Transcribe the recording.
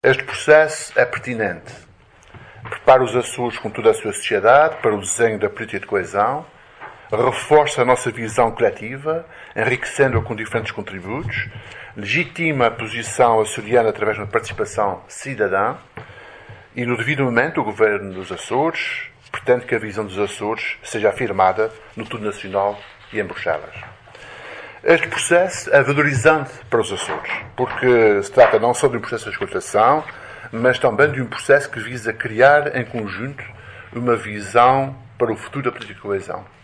Este processo é pertinente. Prepara os Açores com toda a sua sociedade para o desenho da política de coesão, reforça a nossa visão coletiva, enriquecendo-a com diferentes contributos, legitima a posição açoriana através de uma participação cidadã e, no devido momento, o Governo dos Açores pretende que a visão dos Açores seja afirmada no tudo nacional e em Bruxelas. Este processo é valorizante para os Açores, porque se trata não só de um processo de escutação, mas também de um processo que visa criar em conjunto uma visão para o futuro da política de coesão.